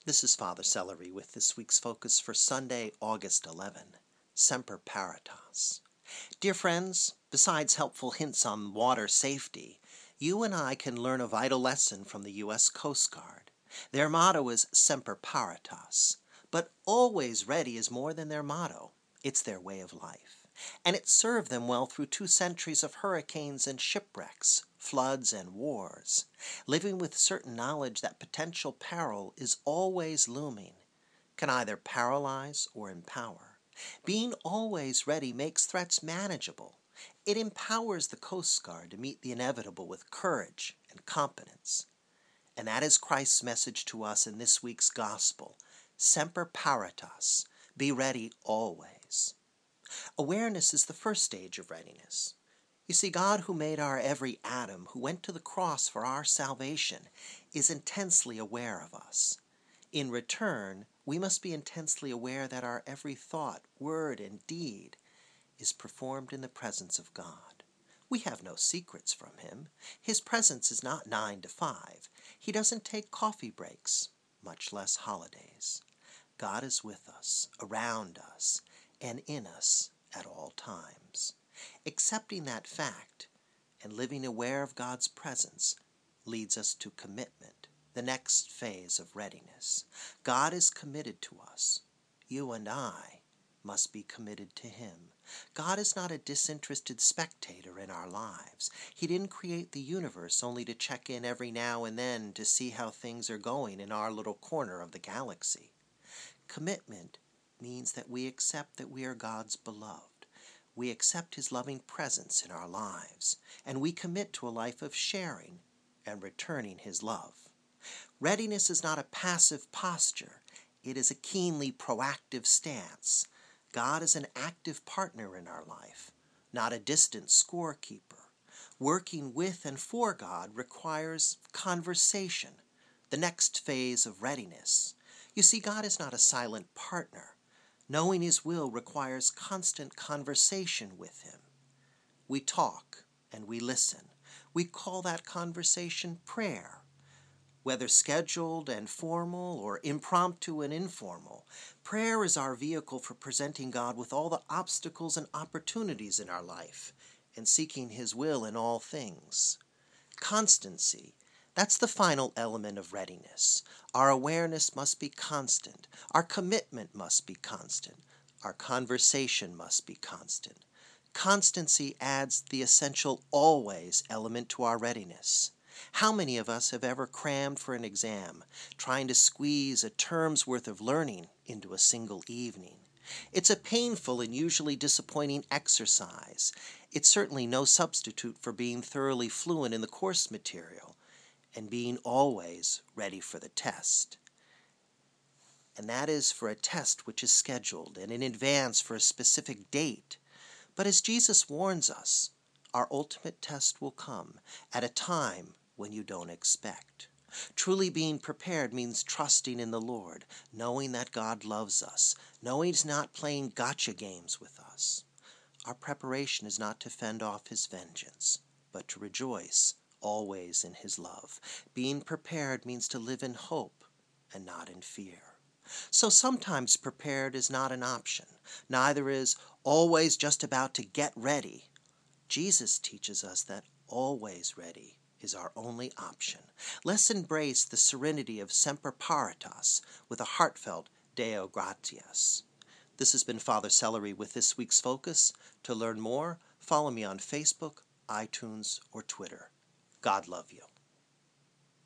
This is Father Celery with this week's focus for Sunday, August 11, Semper Paratus. Dear friends, besides helpful hints on water safety, you and I can learn a vital lesson from the U.S. Coast Guard. Their motto is Semper Paratus, but always ready is more than their motto. It's their way of life. And it served them well through 2 centuries of hurricanes and shipwrecks, floods and wars, living with certain knowledge that potential peril is always looming, can either paralyze or empower. Being always ready makes threats manageable. It empowers the Coast Guard to meet the inevitable with courage and competence. And that is Christ's message to us in this week's Gospel, Semper Paratus, be ready always. Awareness is the first stage of readiness. You see, God, who made our every atom, who went to the cross for our salvation, is intensely aware of us. In return, we must be intensely aware that our every thought, word, and deed is performed in the presence of God. We have no secrets from Him. His presence is not 9 to 5. He doesn't take coffee breaks, much less holidays. God is with us, around us, and in us at all times. Accepting that fact and living aware of God's presence leads us to commitment, the next phase of readiness. God is committed to us. You and I must be committed to Him. God is not a disinterested spectator in our lives. He didn't create the universe only to check in every now and then to see how things are going in our little corner of the galaxy. Commitment means that we accept that we are God's beloved. We accept His loving presence in our lives, and we commit to a life of sharing and returning His love. Readiness is not a passive posture. It is a keenly proactive stance. God is an active partner in our life, not a distant scorekeeper. Working with and for God requires conversation, the next phase of readiness. You see, God is not a silent partner. Knowing His will requires constant conversation with Him. We talk and we listen. We call that conversation prayer. Whether scheduled and formal or impromptu and informal, prayer is our vehicle for presenting God with all the obstacles and opportunities in our life and seeking His will in all things. Constancy, that's the final element of readiness. Our awareness must be constant. Our commitment must be constant. Our conversation must be constant. Constancy adds the essential always element to our readiness. How many of us have ever crammed for an exam, trying to squeeze a term's worth of learning into a single evening? It's a painful and usually disappointing exercise. It's certainly no substitute for being thoroughly fluent in the course material and being always ready for the test. And that is for a test which is scheduled and in advance for a specific date. But as Jesus warns us, our ultimate test will come at a time when you don't expect. Truly being prepared means trusting in the Lord, knowing that God loves us, knowing He's not playing gotcha games with us. Our preparation is not to fend off His vengeance, but to rejoice always in His love. Being prepared means to live in hope and not in fear. So sometimes prepared is not an option. Neither is always just about to get ready. Jesus teaches us that always ready is our only option. Let's embrace the serenity of Semper Paratus with a heartfelt Deo Gratias. This has been Father Celery with this week's focus. To learn more, follow me on Facebook, iTunes, or Twitter. God love you.